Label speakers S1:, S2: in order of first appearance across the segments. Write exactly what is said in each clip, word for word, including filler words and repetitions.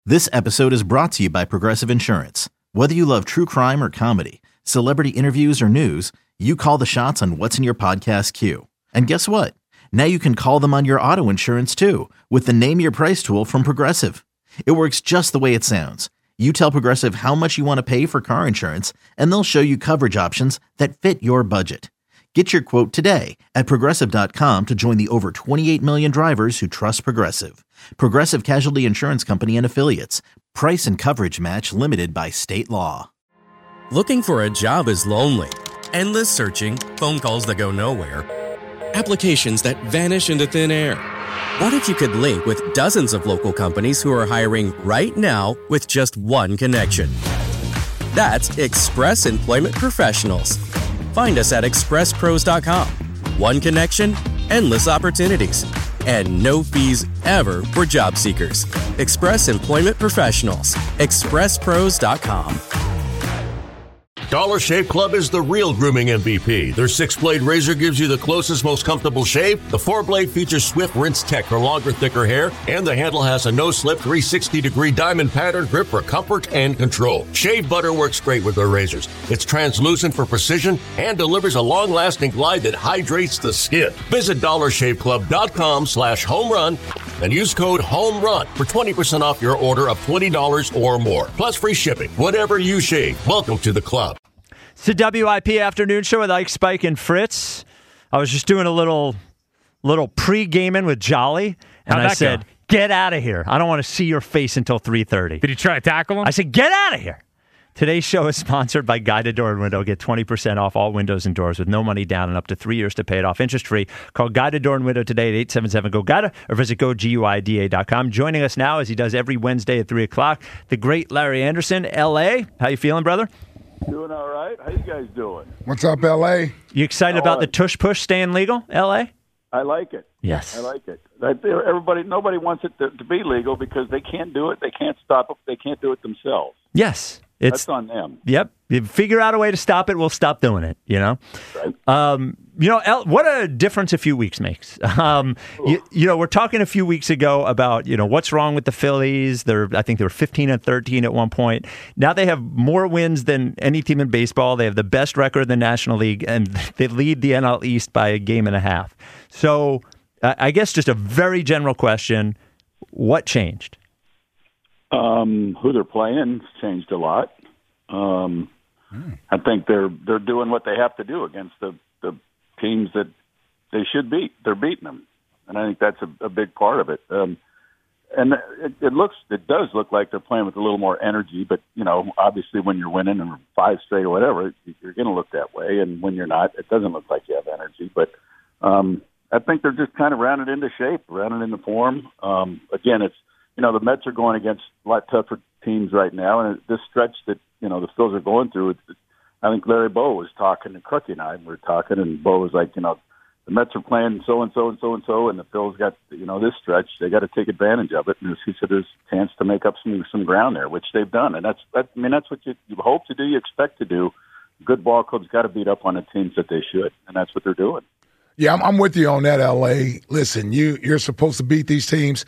S1: This episode is brought to you by Progressive Insurance. Whether you love true crime or comedy, celebrity interviews or news, you call the shots on what's in your podcast queue. And guess what? Now you can call them on your auto insurance too with the Name Your Price tool from Progressive. It works just the way it sounds. You tell Progressive how much you want to pay for car insurance, and they'll show you coverage options that fit your budget. Get your quote today at Progressive dot com to join the over twenty-eight million drivers who trust Progressive. Progressive Casualty Insurance Company and Affiliates. Price and coverage match limited by state law.
S2: Looking for a job is lonely. Endless searching, phone calls that go nowhere, applications that vanish into thin air. What if you could link with dozens of local companies who are hiring right now with just one connection? That's Express Employment Professionals. Find us at express pros dot com. One connection, endless opportunities, and no fees ever for job seekers. Express Employment Professionals. express pros dot com.
S3: Dollar Shave Club is the real grooming M V P. Their six-blade razor gives you the closest, most comfortable shave. The four-blade features swift rinse tech for longer, thicker hair. And the handle has a no-slip three hundred sixty degree diamond pattern grip for comfort and control. Shave butter works great with their razors. It's translucent for precision and delivers a long-lasting glide that hydrates the skin. Visit dollar shave club dot com slash home run and use code HOMERUN for twenty percent off your order of twenty dollars or more. Plus free shipping. Whatever you shave, welcome to the club.
S4: It's the W I P Afternoon Show with Ike, Spike, and Fritz. I was just doing a little little pre-gaming with Jolly, and
S5: How'd
S4: I
S5: that
S4: said,
S5: go?
S4: get out of here. I don't want to see your face until three thirty.
S5: Did you try to tackle him?
S4: I said, get out of here. Today's show is sponsored by Guided Door and Window. Get twenty percent off all windows and doors with no money down and up to three years to pay it off interest-free. Call Guided Door and Window today at eight seven seven, G O, G U I D A or visit go guida dot com. Joining us now, as he does every Wednesday at three o'clock, the great Larry Anderson, L A. How you feeling, brother?
S6: Doing all right. How you guys doing?
S7: What's up, L A?
S4: You excited
S6: All
S4: about
S6: right.
S4: the tush push staying legal, L A?
S6: I like it.
S4: Yes.
S6: I like it. I- Everybody, nobody wants it to, to be legal because they can't do it. They can't stop it. They can't do it themselves.
S4: Yes. It's
S6: That's on them.
S4: Yep. You figure out a way to stop it, we'll stop doing it, you know?
S6: Right.
S4: Um, you know, El, what a difference a few weeks makes. Um, you, you know, we're talking a few weeks ago about, you know, what's wrong with the Phillies. They're, I think they were fifteen and thirteen at one point. Now they have more wins than any team in baseball. They have the best record in the National League, and they lead the N L East by a game and a half. So uh, I guess just a very general question, what changed?
S6: Um, who they're playing changed a lot. Um,
S4: Hmm.
S6: I think they're they're doing what they have to do against the, the teams that they should beat. They're beating them, and I think that's a, a big part of it. Um, and it, it looks, it does look like they're playing with a little more energy. But you know, obviously, when you're winning and five straight or whatever, you're going to look that way. And when you're not, it doesn't look like you have energy. But um, I think they're just kind of rounded into shape, rounded into form. Um, again, it's you know the Mets are going against a lot tougher teams right now, and this stretch that you know the Phils are going through. It's, I think Larry Bow was talking, and Crookie and I were talking, and Bow was like, you know, the Mets are playing so and so and so and so, and the Phils got you know this stretch. They got to take advantage of it, and he said there's a chance to make up some some ground there, which they've done, and that's that. I mean, that's what you, you hope to do, you expect to do. Good ball clubs got to beat up on the teams that they should, and that's what they're doing.
S7: Yeah, I'm, I'm with you on that, L A. Listen, you you're supposed to beat these teams.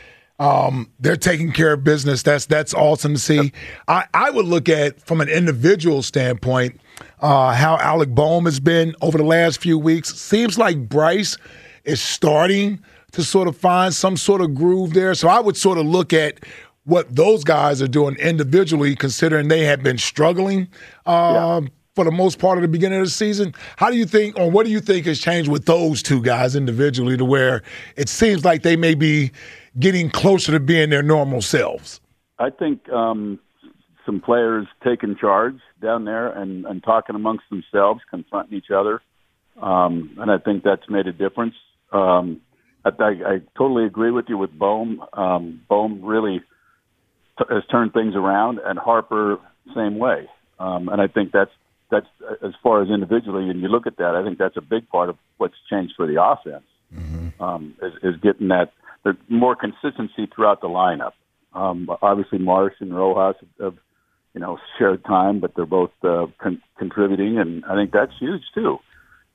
S7: Um, they're taking care of business. That's that's awesome to see. I, I would look at, from an individual standpoint, uh, how Alec Boehm has been over the last few weeks. Seems like Bryce is starting to sort of find some sort of groove there. So I would sort of look at what those guys are doing individually, considering they have been struggling um, yeah. for the most part of the beginning of the season. How do you think, or what do you think has changed with those two guys individually to where it seems like they may be getting closer to being their normal selves?
S6: I think um, some players taking charge down there and, and talking amongst themselves, confronting each other, um, and I think that's made a difference. Um, I, I, I totally agree with you with Boehm. Um, Boehm really t- has turned things around, and Harper same way. Um, and I think that's that's as far as individually, and you look at that, I think that's a big part of what's changed for the offense. Mm-hmm. um, is, is getting that. There's more consistency throughout the lineup. Um, obviously, Marsh and Rojas have, you know, shared time, but they're both uh, con- contributing, and I think that's huge too.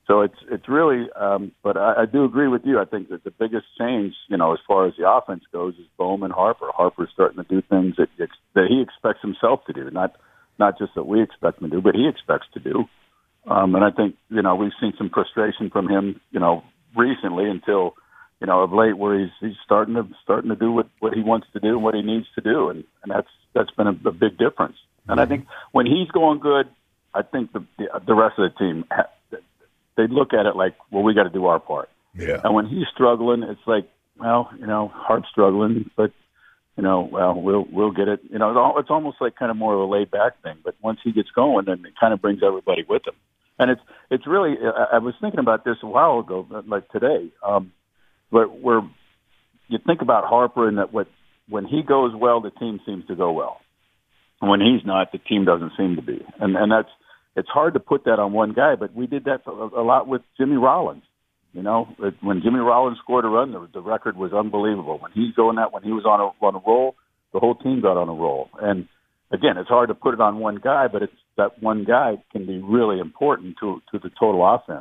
S6: So it's it's really, um, but I, I do agree with you. I think that the biggest change, you know, as far as the offense goes, is Bowman Harper. Harper's starting to do things that that he expects himself to do, not not just that we expect him to do, but he expects to do. Um, and I think, you know, we've seen some frustration from him, you know, recently until, you know, of late, where he's he's starting to starting to do what, what he wants to do and what he needs to do, and, and that's that's been a, a big difference. And I think when he's going good, I think the the, the rest of the team, they look at it like, well, we got to do our part.
S7: Yeah.
S6: And when he's struggling, it's like, well, you know, Hart's struggling, but you know, well, we'll we'll get it. You know, it's, all, it's almost like kind of more of a laid back thing. But once he gets going, then it kind of brings everybody with him. And it's it's really. I, I was thinking about this a while ago, like today. Um, but where you think about Harper and that what when he goes well, the team seems to go well. And when he's not, the team doesn't seem to be. And and that's it's hard to put that on one guy. But we did that a, a lot with Jimmy Rollins. You know, it, when Jimmy Rollins scored a run, the, the record was unbelievable. When he's going that, when he was on a on a roll, the whole team got on a roll. And again, it's hard to put it on one guy, but it's that one guy can be really important to to the total offense.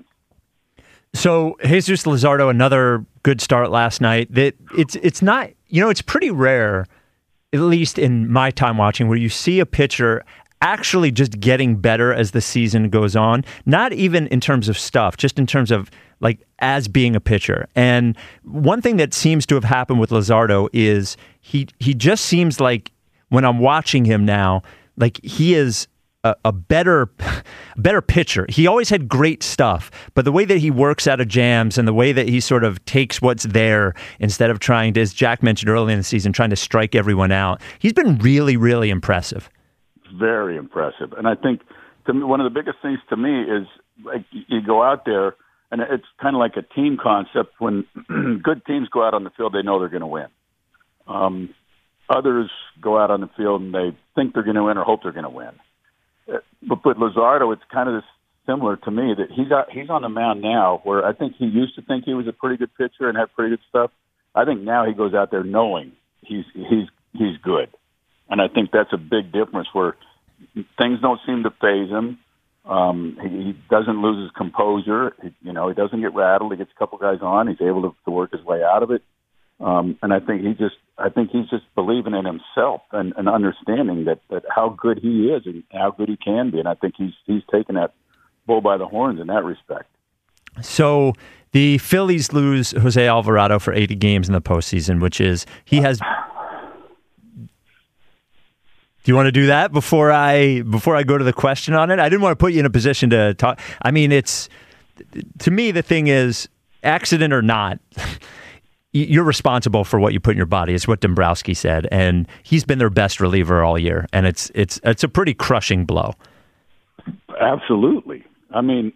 S4: So Jesus Luzardo, another good start last night. That it's it's not, you know, it's pretty rare, at least in my time watching, where you see a pitcher actually just getting better as the season goes on. Not even in terms of stuff, just in terms of like as being a pitcher. And one thing that seems to have happened with Luzardo is he he just seems like, when I'm watching him now, like he is a, a better better pitcher. He always had great stuff, but the way that he works out of jams and the way that he sort of takes what's there instead of trying to, as Jack mentioned early in the season, trying to strike everyone out, he's been really, really impressive.
S6: Very impressive. And I think to me, one of the biggest things to me is like you go out there, and it's kind of like a team concept. When good teams go out on the field, they know they're going to win. Um, others go out on the field and they think they're going to win or hope they're going to win. But with Luzardo, it's kind of this similar to me that he's got, he's on the mound now where I think he used to think he was a pretty good pitcher and had pretty good stuff. I think now he goes out there knowing he's he's he's good. And I think that's a big difference where things don't seem to faze him. Um, he, he doesn't lose his composure. He, you know, he doesn't get rattled. He gets a couple guys on. He's able to, to work his way out of it. Um, and I think he just, I think he's just believing in himself and, and understanding that, that how good he is and how good he can be. And I think he's he's taken that bull by the horns in that respect.
S4: So the Phillies lose Jose Alvarado for eighty games in the postseason, which is he has. Do you want to do that before I before I go to the question on it? I didn't want to put you in a position to talk. I mean, it's to me the thing is, accident or not, you're responsible for what you put in your body. It's what Dombrowski said, and he's been their best reliever all year, and it's it's it's a pretty crushing blow.
S6: Absolutely. I mean,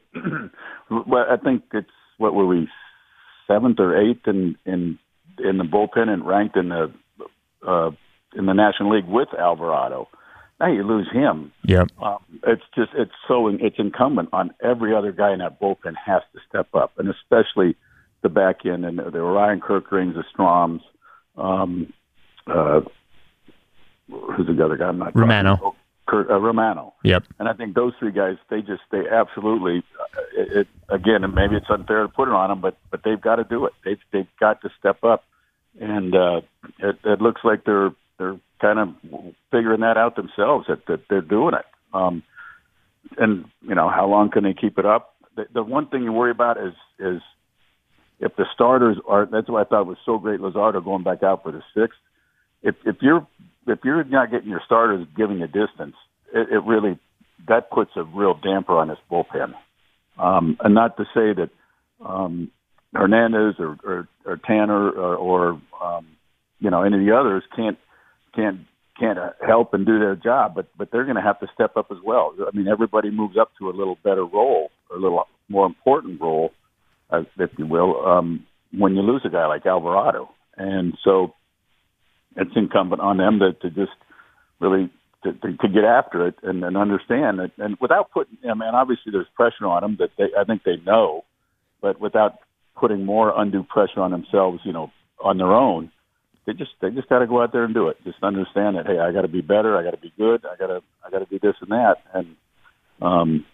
S6: I think it's what were we seventh or eighth in in in the bullpen and ranked in the. Uh, in the National League with Alvarado. Now you lose him.
S4: Yep.
S6: Um, it's just, it's so, it's incumbent on every other guy in that bullpen has to step up, and especially the back end and the Ryan Kirkrings, the Stroms, um, uh, who's the other guy? I'm not
S4: Romano.
S6: Oh, Kurt, uh, Romano.
S4: Yep.
S6: And I think those three guys, they just, they absolutely, uh, it, it, again, and maybe it's unfair to put it on them, but, but they've got to do it. They've, they've got to step up. And uh, it, it looks like they're, They're kind of figuring that out themselves, that, that they're doing it. Um, and, you know, how long can they keep it up? The, the one thing you worry about is is if the starters are, that's what I thought was so great, Luzardo going back out for the sixth. If, if you're if you're not getting your starters giving you distance, it, it really, that puts a real damper on this bullpen. Um, and not to say that um, Hernandez or, or, or Tanner or, or um, you know, any of the others can't, can't can't help and do their job, but but they're going to have to step up as well. I mean, everybody moves up to a little better role, or a little more important role, uh, if you will, um, when you lose a guy like Alvarado. And so it's incumbent on them to, to just really to, to, to get after it and, and understand it. And without putting, I mean, obviously there's pressure on them that they, I think they know, but without putting more undue pressure on themselves, you know, on their own. They just they just got to go out there and do it. Just understand that, hey, I got to be better. I got to be good. I got to I got to do this and that. And um,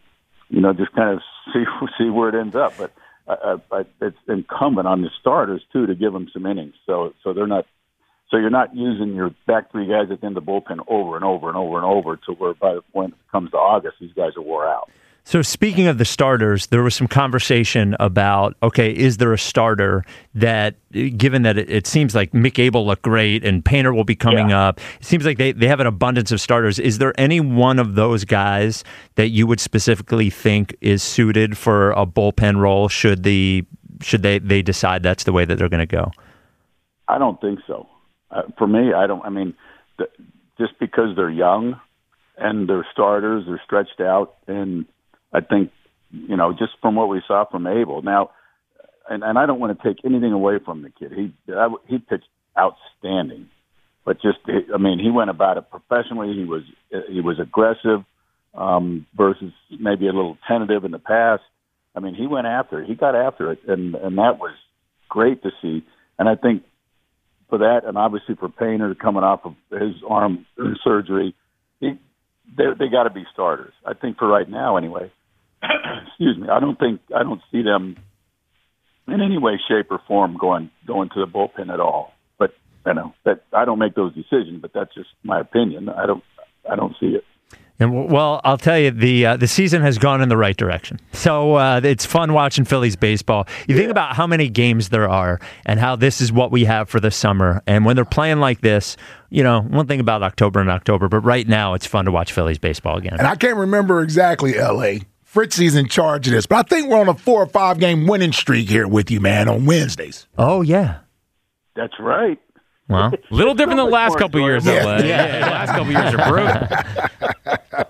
S6: you know, just kind of see see where it ends up. But uh, uh, it's incumbent on the starters too to give them some innings, so so they're not. So you're not using your back three guys at the end of the bullpen over and over and over and over to where by the point it comes to August, these guys are wore out.
S4: So speaking of the starters, there was some conversation about, okay, is there a starter that, given that it, it seems like Mick Abel looked great and Painter will be coming yeah. up, it seems like they, they have an abundance of starters. Is there any one of those guys that you would specifically think is suited for a bullpen role should the should they, they decide that's the way that they're going to go?
S6: I don't think so. Uh, for me, I don't. I mean, the, just because they're young and they're starters, they're stretched out, and I think, you know, just from what we saw from Abel now, and, and I don't want to take anything away from the kid. He I, he pitched outstanding, but just I mean, he went about it professionally. He was he was aggressive um, versus maybe a little tentative in the past. I mean, he went after it. He got after it, and and that was great to see. And I think. For that, and obviously for Painter coming off of his arm surgery, he, they they got to be starters. I think for right now, anyway. Excuse me. I don't think I don't see them in any way, shape, or form going going to the bullpen at all. But you know that I don't make those decisions. But that's just my opinion. I don't I don't see it.
S4: And well, I'll tell you, the uh, the season has gone in the right direction. So uh, it's fun watching Phillies baseball. You yeah. think about how many games there are and how this is what we have for the summer. And when they're playing like this, you know, one thing about October and October, but right now it's fun to watch Phillies baseball again.
S7: And I can't remember exactly, L A. Fritzy's in charge of this, but I think we're on a four or five game winning streak here with you, man, on Wednesdays.
S4: Oh, yeah.
S6: That's right.
S4: Well,
S5: a little different than the last couple of years. Yeah. L A. Yeah. yeah, the last couple of years are brutal.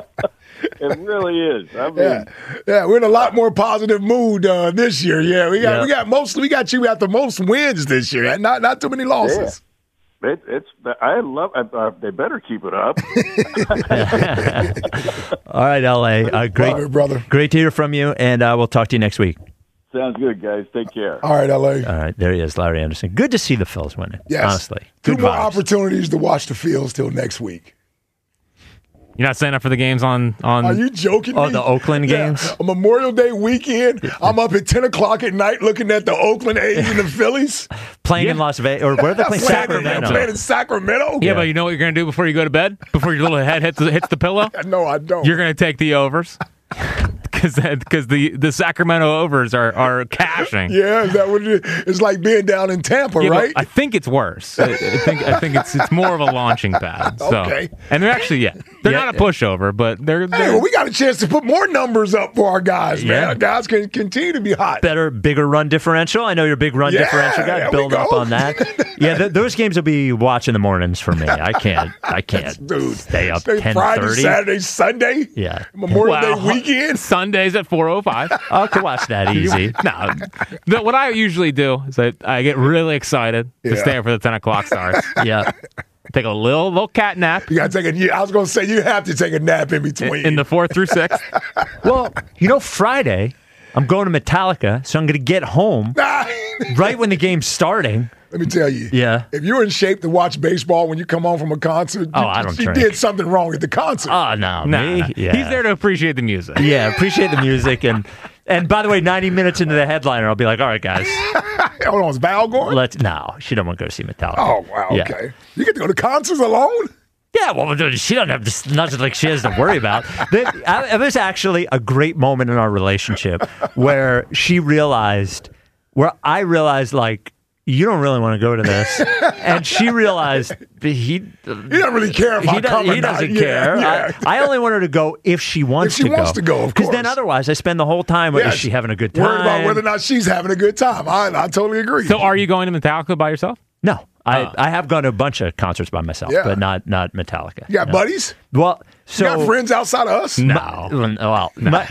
S6: It really is. I mean,
S7: yeah. yeah, we're in a lot more positive mood uh, this year. Yeah, we got yeah. we got most we got you at the most wins this year. Not not too many losses.
S6: Yeah. It, it's I love. Uh, they better keep it up.
S4: All right, L A. Uh, great,
S7: it, brother.
S4: Great to hear from you, and uh, we'll talk to you next week.
S6: Sounds good, guys. Take care.
S7: All right, L A.
S4: All right, there he is, Larry Anderson. Good to see the Phils winning.
S7: Yes.
S4: Honestly,
S7: two
S4: good
S7: more
S4: vibes.
S7: opportunities to watch the Phils till next week.
S5: You're not signing up for the games on, on
S7: Are you joking
S4: Oh,
S7: me?
S4: the Oakland
S7: yeah.
S4: games?
S7: A Memorial Day weekend. I'm up at ten o'clock at night looking at the Oakland A's and the Phillies.
S4: Playing
S5: yeah.
S4: in Las Vegas. Or where are they playing? Sacramento.
S7: Playing in Sacramento?
S5: Yeah, yeah, but you know what you're going to do before you go to bed? Before your little head hits the, hits the pillow?
S7: No, I don't.
S5: You're going to take the overs. Because because the, the Sacramento overs are, are cashing.
S7: Yeah, is that what it is? It's like being down in Tampa,
S5: yeah,
S7: right?
S5: I think it's worse. I, I think I think it's it's more of a launching pad. So.
S7: Okay.
S5: And they're actually, yeah, they're
S4: yeah,
S5: not a pushover, but they're, they're
S7: Hey, well, we got a chance to put more numbers up for our guys, man.
S4: Yeah.
S7: Our guys can continue to be hot.
S4: Better, bigger run differential. I know you're a big run
S7: Yeah,
S4: differential guy.
S7: there
S4: Build
S7: we
S4: up
S7: go.
S4: on that. Yeah, th- those games will be watching the mornings for me. I can't. I can't
S7: Dude,
S4: stay up
S7: stay
S4: ten
S7: Friday,
S4: thirty.
S7: Saturday, Sunday.
S4: Yeah.
S7: Memorial
S5: Well,
S7: Day weekend.
S5: Sundays at four oh five.
S4: I can watch that easy.
S5: No, the, what I usually do is I, I get really excited to
S7: Yeah.
S5: stay up for the ten o'clock starts.
S4: Yeah.
S5: Take a little little cat nap
S7: You got to take a. I was going to say you have to take a nap in between.
S5: in the fourth through sixth.
S4: Well, you know, Friday, I'm going to Metallica, so I'm going to get home right when the game's starting.
S7: Let me tell you.
S4: Yeah.
S7: If you're in shape to watch baseball when you come home from a concert,
S4: Oh,
S7: you,
S4: I don't
S7: you
S4: drink.
S7: did something wrong at the concert.
S4: Oh, no,
S5: Nah,
S4: me?
S5: nah.
S4: Yeah.
S5: He's there to appreciate the music.
S4: Yeah, appreciate the music. And and by the way, ninety minutes into the headliner, I'll be like, all right, guys,
S7: Hold on, is Val going?
S4: let's. No, she don't want to go see Metallica.
S7: Oh, wow,
S4: Yeah.
S7: okay. You get to go to concerts alone?
S4: Yeah, well, she doesn't have this, nothing like she has to worry about. There was actually a great moment in our relationship where she realized, where I realized, like, you don't really want to go to this, and she realized that he
S7: He doesn't really care if
S4: he,
S7: I
S4: does,
S7: come
S4: he
S7: or not.
S4: doesn't
S7: Yeah,
S4: care.
S7: yeah.
S4: I, I only want her to go if she wants
S7: If she
S4: to
S7: wants
S4: go.
S7: to go, of
S4: Because then
S7: course.
S4: otherwise, I spend the whole time.
S7: Yeah,
S4: Is she having a good time?
S7: Worried about whether or not she's having a good time. I, I totally agree.
S5: So are you going to Metallica by yourself?
S4: No, I,
S5: Uh.
S4: I have gone to a bunch of concerts by myself,
S7: Yeah.
S4: but not not Metallica.
S7: you got
S4: no.
S7: buddies?
S4: Well, so
S7: You got friends outside of us?
S5: No.
S4: My- well, my-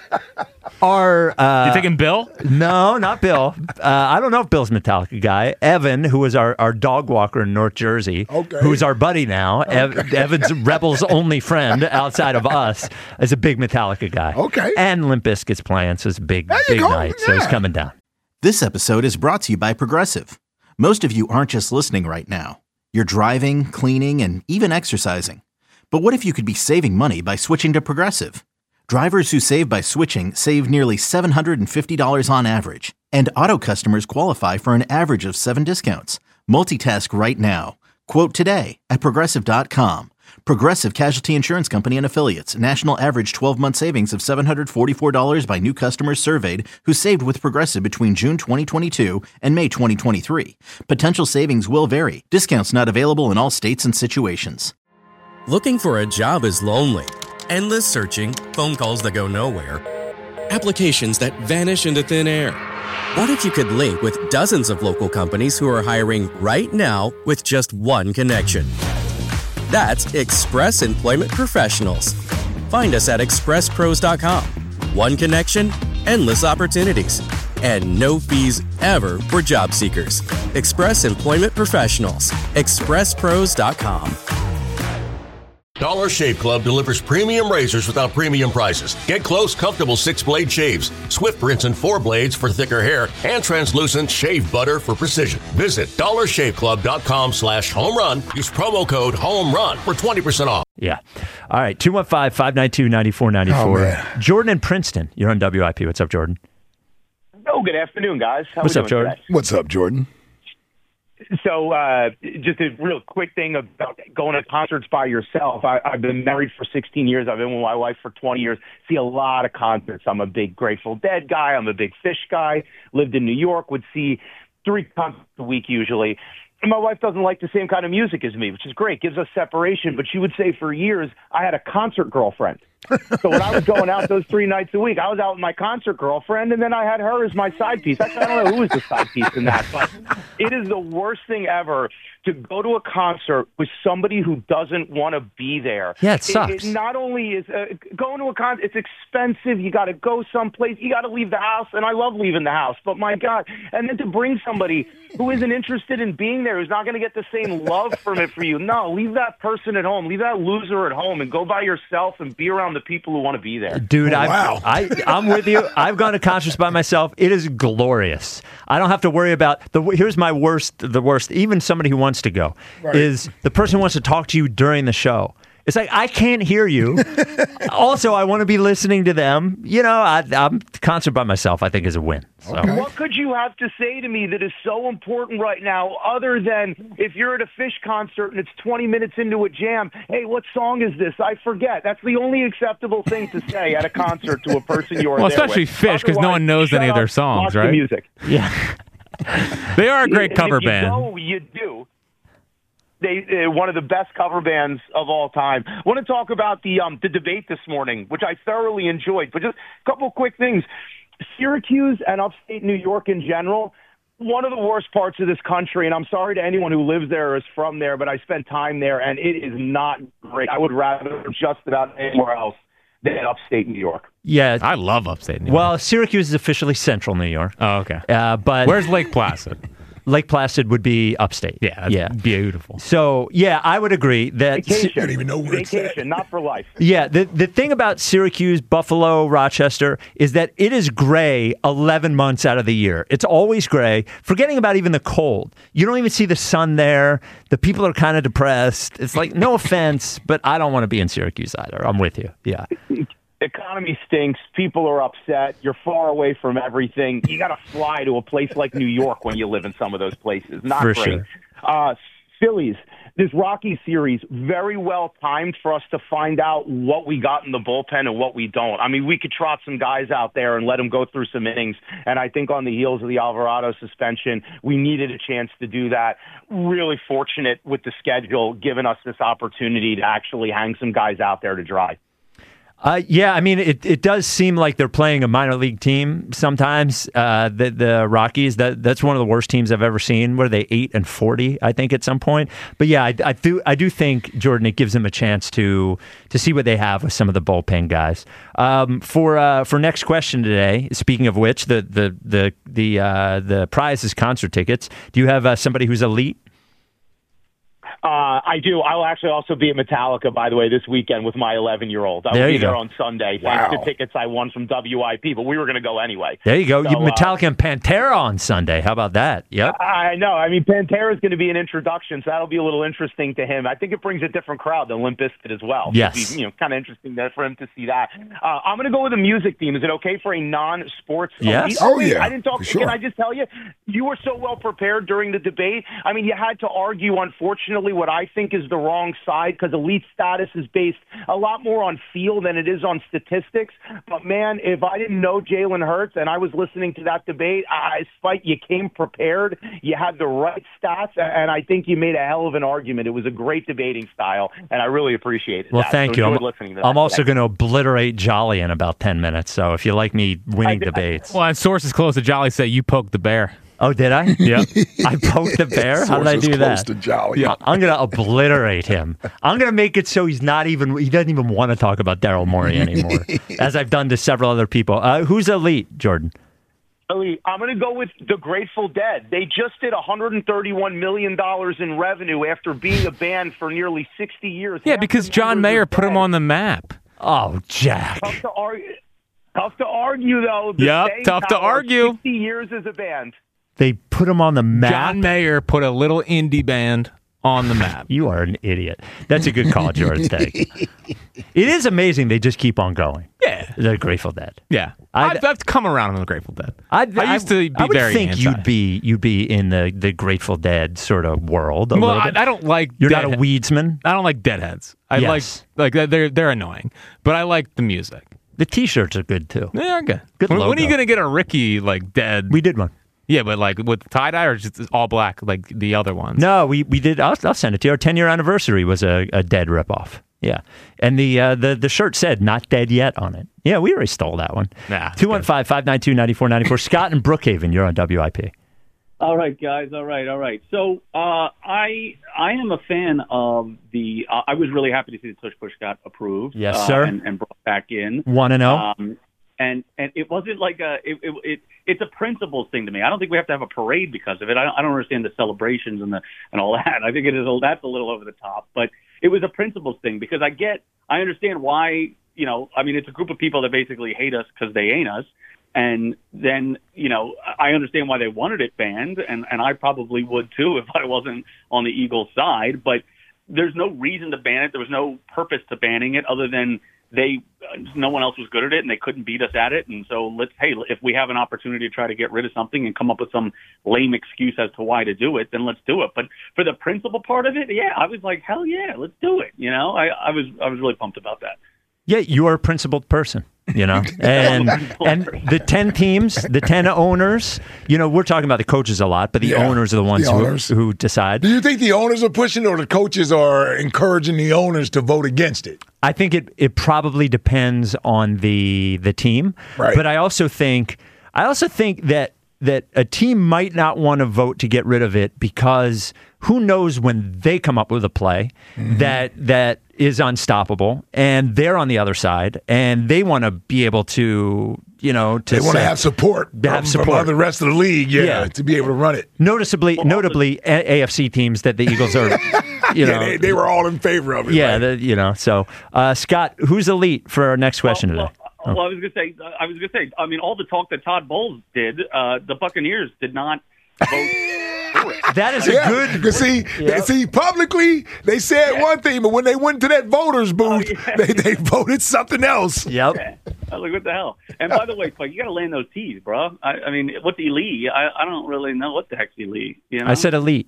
S4: our uh,
S5: You taking Bill?
S4: no, not Bill. Uh, I don't know if Bill's a Metallica guy. Evan, who was our, our dog walker in North Jersey,
S7: Okay.
S4: who's our buddy now. Ev- Evan's Rebel's only friend outside of us is a big Metallica guy.
S7: Okay.
S4: And Limp Bizkit's playing, so it's a big,
S7: There you
S4: big
S7: go,
S4: night. So he's
S7: yeah.
S4: coming down.
S1: This episode is brought to you by Progressive. Most of you aren't just listening right now. You're driving, cleaning, and even exercising. But what if you could be saving money by switching to Progressive? Drivers who save by switching save nearly seven hundred fifty dollars on average. And Auto customers qualify for an average of seven discounts. Multitask right now. Quote today at Progressive dot com. Progressive Casualty Insurance Company and Affiliates. National average twelve-month savings of seven hundred forty-four dollars by new customers surveyed who saved with Progressive between June twenty twenty-two and May twenty twenty-three. Potential savings will vary. Discounts not available in all states and situations.
S2: Looking for a job is lonely. Endless searching, phone calls that go nowhere, applications that vanish into thin air. What if you could link with dozens of local companies who are hiring right now with just one connection? That's Express Employment Professionals. Find us at express pros dot com. One connection, endless opportunities, and no fees ever for job seekers. Express Employment Professionals. express pros dot com.
S3: Dollar Shave Club delivers premium razors without premium prices. Get close, comfortable six-blade shaves, swift rinse and four blades for thicker hair, and translucent shave butter for precision. Visit dollar shave club dot com slash home run. Use promo code home run for twenty percent off.
S4: Yeah. All right. two one five, five nine two, nine four nine four.
S7: Oh,
S4: Jordan in Princeton. You're on W I P. What's up, Jordan?
S8: Oh, good afternoon, guys. How
S4: What's
S8: we
S4: up,
S8: doing
S4: Jordan?
S8: today?
S7: What's up, Jordan?
S8: So, uh, just a real quick thing about going to concerts by yourself. I, I've been married for sixteen years. I've been with my wife for twenty years. See a lot of concerts. I'm a big Grateful Dead guy. I'm a big Fish guy. Lived in New York. Would see three concerts a week usually. And my wife doesn't like the same kind of music as me, which is great. Gives us separation. But she would say for years I had a concert girlfriend. So when I was going out those three nights a week, I was out with my concert girlfriend, and then I had her as my side piece. Actually, I don't know who was the side piece in that, but it is the worst thing ever to go to a concert with somebody who doesn't want to be there.
S4: Yeah, it sucks.
S8: It, it not only is uh, going to a concert, it's expensive. You got to go someplace. You got to leave the house, and I love leaving the house, but my God. And then to bring somebody who isn't interested in being there, who's not going to get the same love from it for you. No, leave that person at home. Leave that loser at home and go by yourself and be around the people who want to be there.
S4: Dude,
S7: Oh,
S4: I've,
S7: wow.
S4: I, I'm with you. I've gone to concerts by myself. It is glorious. I don't have to worry about the. Here's my worst. The worst. Even somebody who wants to go
S7: Right.
S4: is the person who wants to talk to you during the show. It's like, I can't hear you. Also, I want to be listening to them. You know, I, I'm concert by myself. I think is a win. So.
S7: Okay.
S8: What could you have to say to me that is so important right now, other than if you're at a Fish concert and it's twenty minutes into a jam, hey, what song is this? I forget. That's the only acceptable thing to say at a concert to a person you are
S5: Well,
S8: there
S5: especially
S8: with.
S5: Fish, 'cause no
S8: Otherwise,
S5: one knows
S8: shut
S5: any of their
S8: up,
S5: songs,
S8: watch the
S5: right?
S8: music.
S4: Yeah.
S5: They are a great
S8: And
S5: cover
S8: if you
S5: band.
S8: know you do. They uh, one of the best cover bands of all time. I want to talk about the um, the debate this morning, which I thoroughly enjoyed. But just a couple quick things. Syracuse and upstate New York in general, one of the worst parts of this country, and I'm sorry to anyone who lives there or is from there, but I spent time there, and it is not great. I would rather just about anywhere else than upstate New York.
S4: Yeah.
S5: I love upstate New York.
S4: Well, Syracuse is officially central New York.
S5: Oh, okay.
S4: Uh, but
S5: Where's Lake Placid?
S4: Lake Placid would be upstate.
S5: Yeah, that's
S4: yeah.
S5: beautiful.
S4: So, yeah, I would agree that.
S8: Vacation.
S7: I don't even know where it's at.
S8: Vacation, not for life.
S4: Yeah, the the thing about Syracuse, Buffalo, Rochester is that it is gray eleven months out of the year. It's always gray, forgetting about even the cold. You don't even see the sun there. The people are kind of depressed. It's like, no offense, but I don't want to be in Syracuse either. I'm with you. Yeah.
S8: Economy stinks. People are upset. You're far away from everything. You got to fly to a place like New York when you live in some of those places. Not
S4: For
S8: great.
S4: sure.
S8: Uh, Phillies, this Rocky series, very well timed for us to find out what we got in the bullpen and what we don't. I mean, we could trot some guys out there and let them go through some innings. And I think on the heels of the Alvarado suspension, we needed a chance to do that. Really fortunate with the schedule, giving us this opportunity to actually hang some guys out there to dry.
S4: Uh, yeah, I mean, it, it does seem like they're playing a minor league team sometimes. Uh, the the Rockies, that that's one of the worst teams I've ever seen. What are they, eight and forty? I think at some point. But yeah, I, I do I do think, Jordan, it gives them a chance to to see what they have with some of the bullpen guys. Um, for uh, for next question today. Speaking of which, the the the the uh, the prize is concert tickets. Do you have uh, somebody who's elite?
S8: Uh, I do. I'll actually also be at Metallica, by the way, this weekend with my eleven-year-old. I'll
S4: There
S8: be
S4: you
S8: there
S4: go.
S8: on Sunday.
S7: Wow.
S8: Thanks to tickets I won from W I P, but we were going to go anyway.
S4: There you go.
S8: So,
S4: you,
S8: uh,
S4: Metallica and Pantera on Sunday. How about that? Yep.
S8: I know. I mean, Pantera is going to be an introduction, so that'll be a little interesting to him. I think it brings a different crowd than Limp Bizkit as well.
S4: Yes.
S8: It'd be, you know, kind of interesting there for him to see that. Uh, I'm going to go with a music theme. Is it okay for a non-sports?
S4: Yes.
S8: elite?
S7: Oh, yeah,
S8: I didn't talk.
S7: for sure.
S8: Can I just tell you, you were so well prepared during the debate. I mean, you had to argue, unfortunately, what I think is the wrong side because elite status is based a lot more on feel than it is on statistics. But man, if I didn't know Jalen Hurts and I was listening to that debate, I Spike, you came prepared. You had the right stats, and I think you made a hell of an argument. It was a great debating style, and I really appreciated
S4: Well,
S8: that.
S4: thank
S8: So
S4: you. I'm,
S8: enjoyed listening to that
S4: I'm also
S8: today.
S4: going to obliterate Jolly in about ten minutes. So if you like me winning
S8: I- I-
S4: debates.
S5: Well, and sources close to Jolly say you poked the bear.
S4: Oh, did I?
S5: Yep.
S4: I poked the bear? How did I
S7: Sources
S4: do
S7: close
S4: that?
S7: to Jolly.
S4: Yeah, I'm going to obliterate him. I'm going to make it so he's not even, he doesn't even want to talk about Daryl Morey anymore, as I've done to several other people. Uh, who's elite, Jordan?
S8: Elite. I'm going to go with the Grateful Dead. They just did one hundred thirty-one million dollars in revenue after being a band for nearly sixty years.
S5: Yeah,
S8: Half
S5: because
S8: the
S5: John
S8: members
S5: Mayer
S8: are
S5: put him
S8: dead.
S5: on the map.
S4: Oh, Jack.
S8: Tough to argue, tough to argue though. The
S5: Yep,
S8: staying
S5: tough to
S8: power of
S5: argue.
S8: sixty years as a band.
S4: They put him on the map.
S5: John Mayer put a little indie band on the map.
S4: You are an idiot. That's a good call, Jordan. Thank you. It is amazing they just keep on going.
S5: Yeah.
S4: The Grateful Dead.
S5: Yeah.
S4: I'd-
S5: I've, I've come around on the Grateful Dead.
S4: I'd,
S5: I used to be
S4: I would
S5: very
S4: think
S5: anti.
S4: you'd be you'd be in the, the Grateful Dead sort of world. A
S5: Well,
S4: little
S5: I,
S4: bit.
S5: I don't like.
S4: You're not a
S5: deadhead-
S4: weedsman.
S5: I don't like deadheads. I
S4: Yes.
S5: like like they're they're annoying, but I like the music.
S4: The T-shirts are good too.
S5: They're good.
S4: Good
S5: when, when are
S4: logo.
S5: you gonna get a Ricky like dead?
S4: We did one.
S5: yeah, but like with tie dye or just all black like the other ones.
S4: No, we we did. I'll, I'll send it to you. Our ten year anniversary was a, a Dead ripoff. Yeah, and the uh, the the shirt said "Not Dead Yet" on it. Yeah, we already stole that one.
S5: Nah,
S4: Two one five five nine two ninety four ninety four. Scott in Brookhaven, you're on W I P.
S9: All right, guys. All right, all right. So uh, I I am a fan of the. Uh, I was really happy to see the tush push got approved.
S4: Yes,
S9: uh,
S4: sir.
S9: And, and brought back in.
S4: One and zero.
S9: Um, and and it wasn't like a. It, it, it it's a principles thing to me. I don't think we have to have a parade because of it. I don't, I don't understand the celebrations and the and all that. I think it is a, that's a little over the top. But it was a principles thing because I get. I understand why. You know, I mean, it's a group of people that basically hate us because they ain't us. And then, you know, I understand why they wanted it banned, and, and I probably would too if I wasn't on the Eagles' side. But there's no reason to ban it. There was no purpose to banning it other than they, no one else was good at it, and they couldn't beat us at it. And so let's, hey, if we have an opportunity to try to get rid of something and come up with some lame excuse as to why to do it, then let's do it. But for the principle part of it, yeah, I was like, hell yeah, let's do it. You know, I, I was, I was really pumped about that.
S4: Yeah, you're a principled person, you know, and and the ten teams, the ten owners, you know, we're talking about the coaches a lot, but the
S7: Yeah,
S4: owners are the ones
S7: the owners.
S4: who, who decide.
S7: Do you think the owners are pushing, or the coaches are encouraging the owners to vote against it?
S4: I think it it probably depends on the the team,
S7: Right.
S4: but I also think I also think that that a team might not want to vote to get rid of it because who knows when they come up with a play
S7: Mm-hmm.
S4: that that is unstoppable, and they're on the other side, and they want to be able to, you know, to
S7: They want to
S4: say-
S7: have support,
S4: to have
S7: from,
S4: support.
S7: from the rest of the league, yeah,
S4: Yeah.
S7: to be able to run it.
S4: Noticeably, notably, A- AFC teams that the Eagles are, you know,
S7: Yeah, they, they were all in favor of it.
S4: yeah,
S7: right?
S4: the, you know. So, uh, Scott, who's elite for our next question
S9: well,
S4: today?
S9: Well, well, I was going to say, I was going to say, I mean, all the talk that Todd Bowles did, uh, the Buccaneers did not vote for it.
S4: That is a
S7: Yeah,
S4: good.
S7: because see,
S4: Yeah.
S7: see, publicly they said one thing, but when they went to that voters booth,
S9: Oh, yeah.
S7: they, they voted something else.
S4: Yep.
S9: I was like, what the hell? And by the way, Spike, you got to land those T's, bro. I, I mean, what's elite? I, I don't really know what the heck's elite. You know?
S4: I said elite.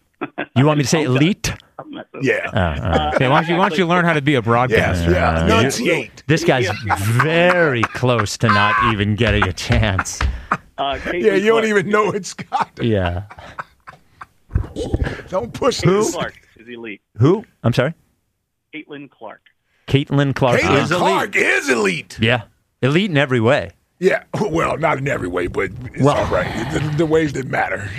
S4: You want me to say elite?
S7: Yeah.
S4: Uh, uh,
S5: Okay, why don't you why don't you learn how to be a
S7: Yes,
S5: broadcaster?
S7: yeah.
S4: Uh,
S7: Enunciate.
S4: This guy's very close to not even getting a chance.
S9: Uh, Caitlin
S7: Yeah, you don't
S9: Clark.
S7: even know it's Scott.
S4: Yeah.
S7: Don't push
S9: Caitlin
S7: this.
S9: Clark is elite.
S4: Who? I'm sorry.
S9: Caitlin Clark.
S4: Caitlin Clark
S7: Caitlin
S4: is elite.
S7: Clark is elite.
S4: Yeah, elite in every way.
S7: Yeah, well, not in every way, but it's
S4: Well-
S7: all right. The, the ways that matter.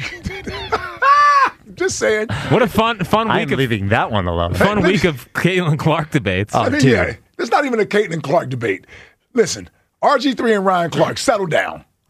S7: Just saying.
S5: What a fun fun
S4: I'm
S5: week of
S4: leaving that one alone.
S5: fun week of Caitlin Clark debates.
S4: Oh,
S7: I mean,
S4: dude.
S7: yeah, it's not even a Caitlin Clark debate. Listen, R G three and Ryan Clark, settle down.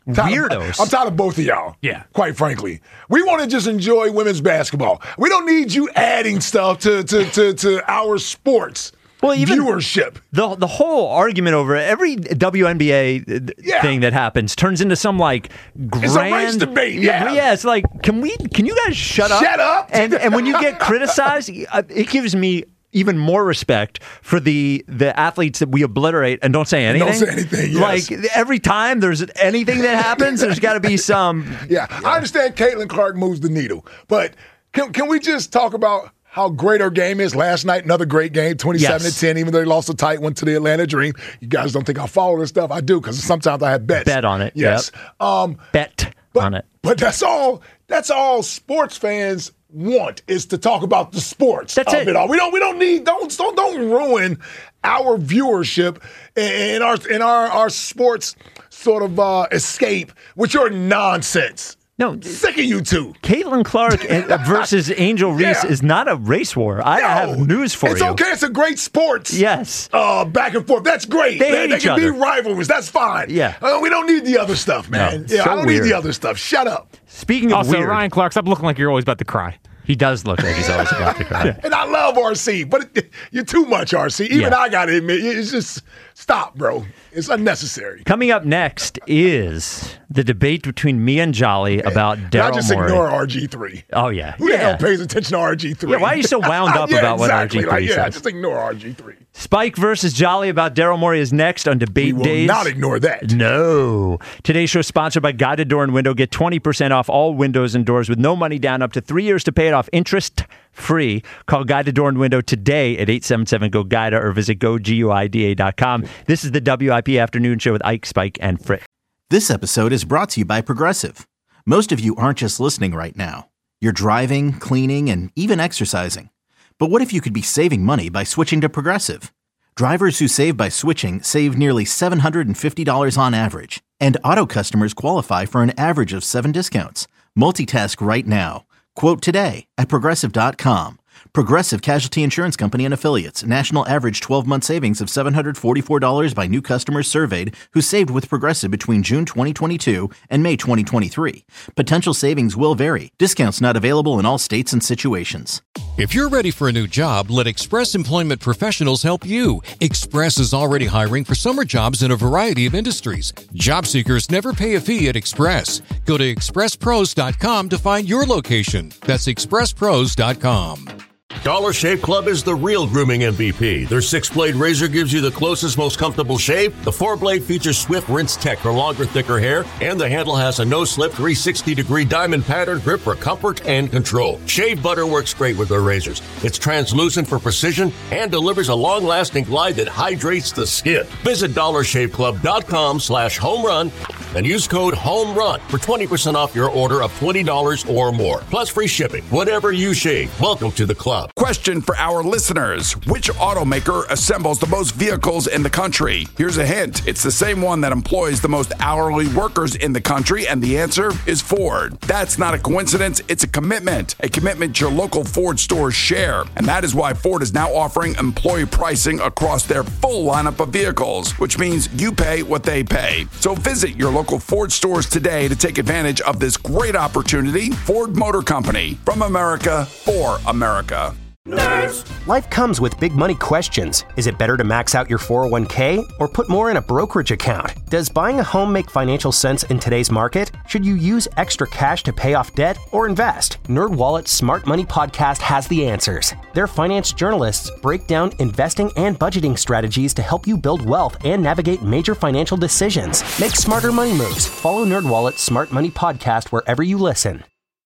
S4: weirdos.
S7: I'm tired of both of y'all.
S5: Yeah.
S7: Quite frankly. We want to just enjoy women's basketball. We don't need you adding stuff to, to, to, to our sports. Well, even viewership.
S4: The the whole argument over it, every W N B A
S7: yeah.
S4: thing that happens turns into some like grand
S7: it's a race debate. Yeah.
S4: yeah, it's like can we can you guys shut up?
S7: Shut up.
S4: And and when you get criticized, it gives me even more respect for the the athletes that we obliterate and don't say anything.
S7: Don't say anything. Yes.
S4: Like every time there's anything that happens, there's got to be some.
S7: Yeah. yeah, I understand Caitlin Clark moves the needle, but can can we just talk about how great her game is? Last night, another great game, twenty-seven
S4: yes.
S7: to ten, even though they lost a tight one to the Atlanta Dream. You guys don't think I follow this stuff? I do, because sometimes I have bets.
S4: Bet on it.
S7: Yes.
S4: Yep.
S7: Um,
S4: Bet
S7: but,
S4: on it.
S7: But that's all that's all sports fans want, is to talk about the sports
S4: that's
S7: of
S4: it.
S7: it all. We don't we don't need don't don't, don't ruin our viewership and our in our, our sports sort of uh, escape with your nonsense.
S4: No,
S7: sick of you two.
S4: Caitlin Clark versus Angel Reese
S7: yeah.
S4: is not a race war. I
S7: no,
S4: have news for
S7: it's
S4: you.
S7: It's okay. It's a great sports.
S4: Yes.
S7: Uh, back and forth. That's great.
S4: They,
S7: they,
S4: hate
S7: they
S4: each
S7: can
S4: other.
S7: be rivalries. That's fine.
S4: Yeah.
S7: Uh, we don't need the other stuff, man.
S4: No,
S7: yeah,
S4: so
S7: I don't
S4: weird.
S7: need the other stuff. Shut up.
S4: Speaking of
S5: also,
S4: weird,
S5: Ryan Clark, stop looking like you're always about to cry.
S4: He does look like he's always about to cry.
S7: And I love R C, but it, you're too much, R C. Even
S4: yeah.
S7: I got to admit, it's just stop, bro. It's unnecessary.
S4: Coming up next is the debate between me and Jolly about Daryl Morey.
S7: I just ignore R G three.
S4: Oh, yeah.
S7: Who
S4: yeah.
S7: the hell pays attention to R G three?
S4: Yeah, why are you so wound up
S7: yeah,
S4: about
S7: exactly.
S4: what R G three
S7: like, yeah,
S4: says?
S7: just ignore R G three.
S4: Spike versus Jolly about Daryl Morey is next on Debate
S7: we will
S4: Days.
S7: not ignore that.
S4: No. Today's show is sponsored by Guided Door and Window. Get twenty percent off all windows and doors with no money down, up to three years to pay it off interest free. Call Guided Door and Window today at eight seven seven, G O, G U I D A or visit go guida dot com. This is the W I P Afternoon Show with Ike, Spike, and Frick.
S1: This episode is brought to you by Progressive. Most of you aren't just listening right now. You're driving, cleaning, and even exercising. But what if you could be saving money by switching to Progressive? Drivers who save by switching save nearly seven hundred fifty dollars on average. And auto customers qualify for an average of seven discounts. Multitask right now. Quote today at Progressive dot com. Progressive Casualty Insurance Company and Affiliates. National average twelve-month savings of seven hundred forty-four dollars by new customers surveyed who saved with Progressive between June twenty twenty-two and May twenty twenty-three. Potential savings will vary. Discounts not available in all states and situations.
S10: If you're ready for a new job, let Express Employment Professionals help you. Express is already hiring for summer jobs in a variety of industries. Job seekers never pay a fee at Express. Go to express pros dot com to find your location. That's express pros dot com.
S3: Dollar Shave Club is the real grooming M V P. Their six-blade razor gives you the closest, most comfortable shave. The four-blade features Swift Rinse Tech for longer, thicker hair. And the handle has a no-slip three sixty degree diamond pattern grip for comfort and control. Shave butter works great with their razors. It's translucent for precision and delivers a long-lasting glide that hydrates the skin. Visit dollar shave club dot com slash home run and use code HOMERUN for twenty percent off your order of twenty dollars or more. Plus free shipping. Whatever you shave, welcome to the club.
S11: Question for our listeners. Which automaker assembles the most vehicles in the country? Here's a hint. It's the same one that employs the most hourly workers in the country, and the answer is Ford. That's not a coincidence. It's a commitment. A commitment your local Ford stores share. And that is why Ford is now offering employee pricing across their full lineup of vehicles, which means you pay what they pay. So visit your local Ford stores today to take advantage of this great opportunity. Ford Motor Company. From America, for America.
S12: Nerds. Life comes with big money questions. Is it better to max out your four oh one k or put more in a brokerage account? Does buying a home make financial sense in today's market? Should you use extra cash to pay off debt or invest? NerdWallet's Smart Money Podcast has the answers. Their finance journalists break down investing and budgeting strategies to help you build wealth and navigate major financial decisions. Make smarter money moves. Follow NerdWallet's Smart Money Podcast wherever you listen.